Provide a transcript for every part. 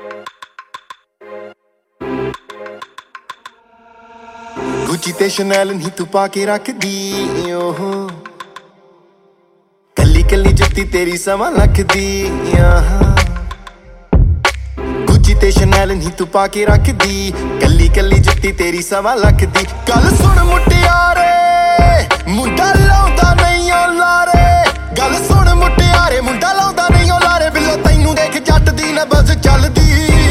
ਗੁੱਚੀ ਤੇ ਸ਼ਨੈਲ ਨਹੀਂ ਤੂੰ ਪਾ ਕੇ ਰੱਖਦੀ ਓਹ ਕੱਲੀ ਕੱਲੀ ਜੁੱਤੀ ਤੇਰੀ 1.25 ਲੱਖ ਦੀ ਗੁੱਚੀ ਤੇ ਸ਼ਨੈਲ ਨਹੀਂ ਤੂੰ ਪਾ ਕੇ ਰੱਖਦੀ ਕੱਲੀ ਕੱਲੀ ਜੁੱਤੀ ਤੇਰੀ 1.25 ਲੱਖ ਦੀ ਗੱਲ ਸੁਣ ਮੁਟਿਆਰੇ ਮੁੰਡਾ ਲਾਉਂਦਾ ਨਹੀਂ ਓ ਲਾਰੇ ਗੱਲ ਸੁਣ ਮੁਟਿਆਰੇ ਮੁੰਡਾ ਲਾਉਂਦਾ ਨਹੀਂ ਓ ਲਾਰੇ ਬਿੱਲੋ ਤੈਨੂੰ ਦੇਖ ਜੱਟ ਦੀ ਨਾ ਬਸ ਚੱਲਦੀ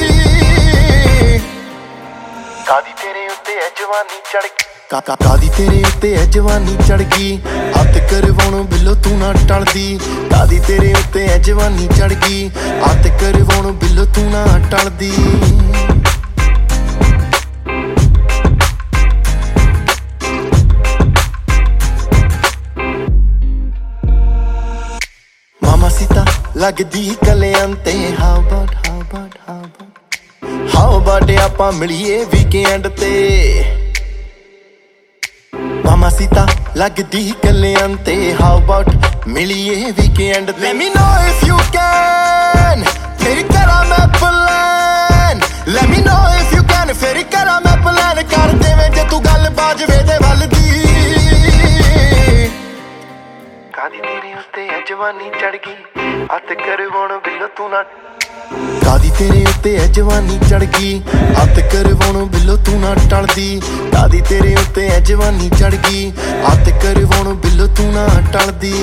ਕਾਦੀ ਤੇਰੇ ਉੱਤੇ ਐ ਜਵਾਨੀ ਚੜ ਗਈ ਕਾਦੀ ਤੇਰੇ ਉੱਤੇ ਐ ਜਵਾਨੀ ਚੜ ਗਈ ਹੱਥ ਕਰਵਾਉਣੋਂ ਬਿੱਲੋ ਤੂੰ ਨਾ ਟਲਦੀ ਕਾਦੀ ਤੇਰੇ ਉੱਤੇ ਐ ਜਵਾਨੀ ਚੜ ਗਈ ਹੱਥ ਕਰਵਾਉਣੋਂ ਬਿੱਲੋ ਤੂੰ ਨਾ ਟਲਦੀ ਮਾਮਾਸੀਤਾ ਲੱਗਦੀ ਕਲਿਆਂ ਤੇ how about ਆਪਾਂ ਮਿਲੀਏ ਵੀਕਐਂਡ ਤੇ ਮਾਮਾਸੀਤਾ ਲੱਗਦੀ ਕਲਿਆਂ ਤੇ how about ਮਿਲੀਏ ਵੀਕਐਂਡ ਤੇ let me know if you can ਫਿਰ ਕਰਾਂ ਮੈਂ plan let me know if you can ਫਿਰ ਕਰਾਂ ਮੈਂ ਪਲਾਨ ਕਰ ਦੇਵੇਂ ਜੇ ਤੂੰ ਗੱਲ ਬਾਜਵੇ ਦੇ ਵੱਲ ਦੀ ਕਾਦੀ ਤੇਰੇ ਉੱਤੇ ਐ ਜਵਾਨੀ ਚੜ ਗਈ ਹੱਥ ਕਰਵਾਉਣ ਬਿੱਲੋ ਤੂੰ ਨਾ ਕਾਦੀ ਤੇਰੇ ਉੱਤੇ ਐ ਜਵਾਨੀ ਚੜ ਗਈ ਹੱਥ ਕਰਵਾਉਣੋਂ ਬਿੱਲੋ ਤੂੰ ਨਾ ਟਲਦੀ ਕਾਦੀ ਤੇਰੇ ਉੱਤੇ ਐ ਜਵਾਨੀ ਚੜ ਗਈ ਹੱਥ ਕਰਵਾਉਣੋਂ ਬਿੱਲੋ ਤੂੰ ਨਾ ਟਲਦੀ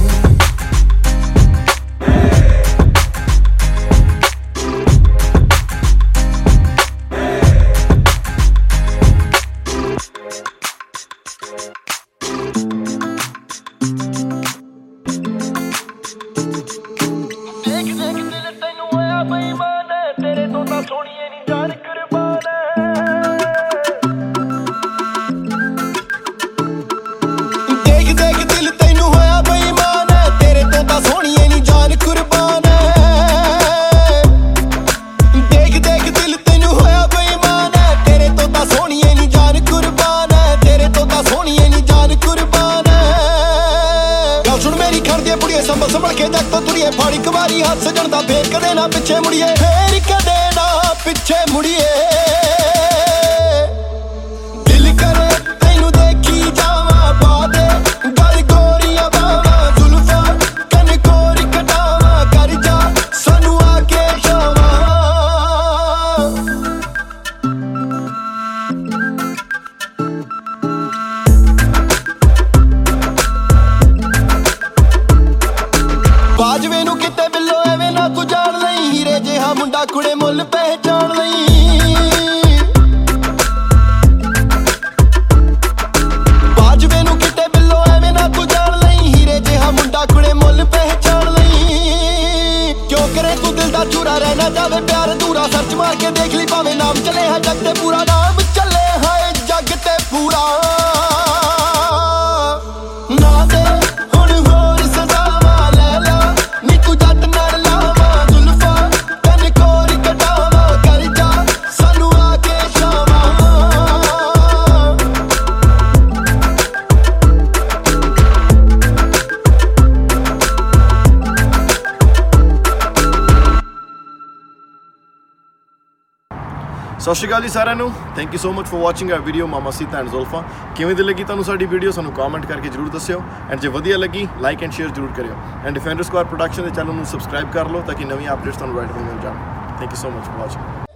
ਸੰਭਲ ਕੇ ਜੱਗ ਤੋਂ ਤੁਰੀਏ ਫੜ ਇੱਕ ਵਾਰੀ ਹੱਥ ਸਜਣ ਦਾ ਫੇਰ ਕਦੇ ਨਾ ਪਿੱਛੇ ਮੁੜੀਏ ਫੇਰ ਕਦੇ ਨਾ ਪਿੱਛੇ ਮੁੜੀਏ ਦਿਲ ਕਰੇ ਤੈਨੂੰ ਦੇਖੀ ਜਾਵਾਂ ਬਾਦੇ ਗਲ ਗੋਰੀਆਂ ਬਾਵਾਂ ਜ਼ੁਲਫਾਂ ਕੰਨ ਕੋਰੀ ਕਟਾਵਾਂ ਕਰ ਜਾ ਸਾਨੂੰ ਆ ਕੇ ਸ਼ਾਵਾਂ ਬਾਜਵੇ ਨੂੰ ਕਿਤੇ ਬਿੱਲੋ ਐਵੇਂ ਨਾ ਤੂੰ ਜਾਣ ਲਈ ਹੀਰੇ ਜਿਹਾ ਮੁੰਡਾ ਕੁੜੇ ਮੁੱਲ ਪਹਿਚਾਣ ਲਈ ਬਾਜਵੇ ਨੂੰ ਕਿਤੇ ਬਿੱਲੋ ਐਵੇਂ ਨਾ ਤੂੰ ਜਾਣ ਲਈ ਹੀਰੇ ਜਿਹਾ ਮੁੰਡਾ ਕੁੜੇ ਮੁੱਲ ਪਹਿਚਾਣ ਲਈ ਕਿਉਂ ਕਰੇ ਤੂੰ ਦਿਲ ਦਾ ਚੂਰਾ ਰਹਿਣਾ ਜਾਵੇ ਪਿਆਰ ਅਧੂਰਾ ਸਰਚ ਮਾਰ ਕੇ ਦੇਖ ਲਈ ਭਾਵੇਂ ਨਾਮ ਚੱਲੇ ਹੈ ਜੱਗ ਤੇ ਪੂਰਾ ਨਾਮ ਚੱਲੇ ਹੈ ਜੱਗ ਤੇ ਪੂਰਾ ਨਾ ਦੇ ਸਤਿ ਸ਼੍ਰੀ ਅਕਾਲ ਜੀ ਸਾਰਿਆਂ ਨੂੰ thank you so much for watching our video Mamacita and Zulfa ਕਿਵੇਂ ਦੀ ਲੱਗੀ ਤੁਹਾਨੂੰ ਸਾਡੀ ਵੀਡੀਓ ਸਾਨੂੰ ਕਮੈਂਟ ਕਰਕੇ ਜਰੂਰ ਦੱਸਿਓ ਐਂਡ ਜੇ ਵਧੀਆ ਲੱਗੀ ਲਾਈਕ ਐਂਡ ਸ਼ੇਅਰ ਜਰੂਰ ਕਰਿਓ ਐਂਡ ਡਿਫੈਂਡਰ ਸਕੁਆਡ ਪ੍ਰੋਡਕਸ਼ਨ ਦੇ ਚੈਨਲ ਨੂੰ ਸਬਸਕ੍ਰਾਈਬ ਕਰ ਲਓ ਤਾਂ ਕਿ ਨਵੀਆਂ ਅਪਡੇਟਸ ਤੁਹਾਨੂੰ ਰਾਈਟ ਮਿਲ ਜਾਣ thank you so much for watching